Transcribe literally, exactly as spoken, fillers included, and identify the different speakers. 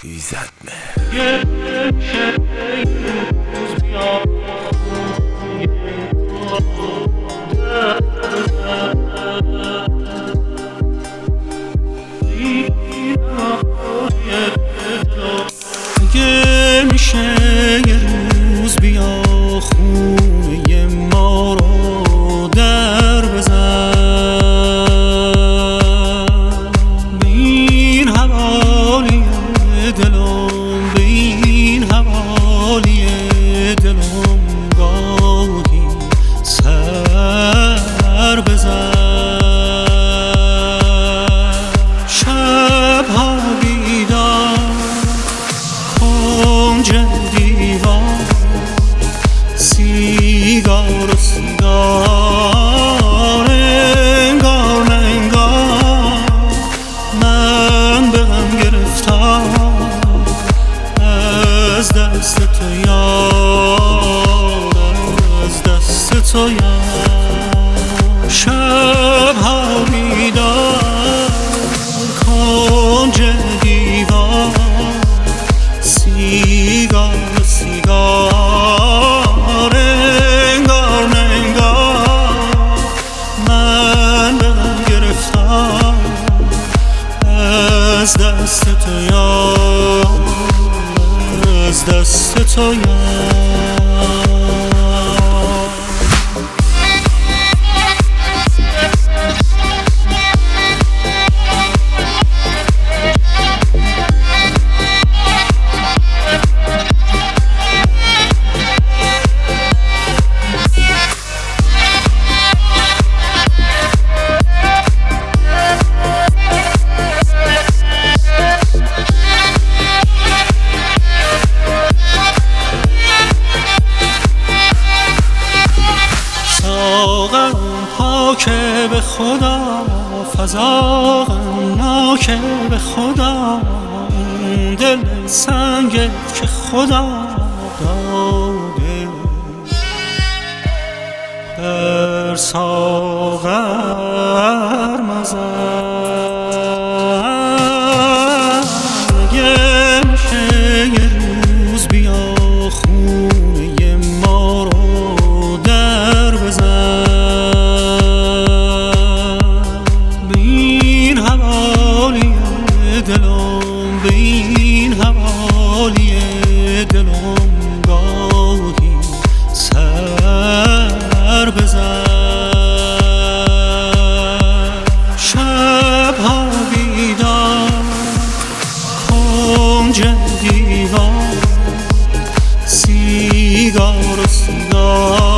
Speaker 1: ایزدمهر
Speaker 2: اگه میشه یه روز بیا خونه ما رو در بزن، به این حوالی دلم، به این حوالی دلم گاهی سر بزن. شبها بیدار کنج دیوار، سیگار و سیگار، انگار نه انگار من به غم گرفتار از دست تو یار، از دست تو یار. شبها بیدار کنج دیوار، سیگار و سیگار، انگار نه انگار من به غم گرفتار از دست تو یار، از دست تو یار. ساغرم پاکه به خدا، فضا غمناکه به خدا، اون دل سنگه که خدا داده بر ساغر مزن. اگه میشه یه روز بیا خونه ما رو در بزن، به این حوالی دلم، به این حوالی دلم گاهی سر بزن. شبها بیدار کنج دیوار، سیگار و سیگار،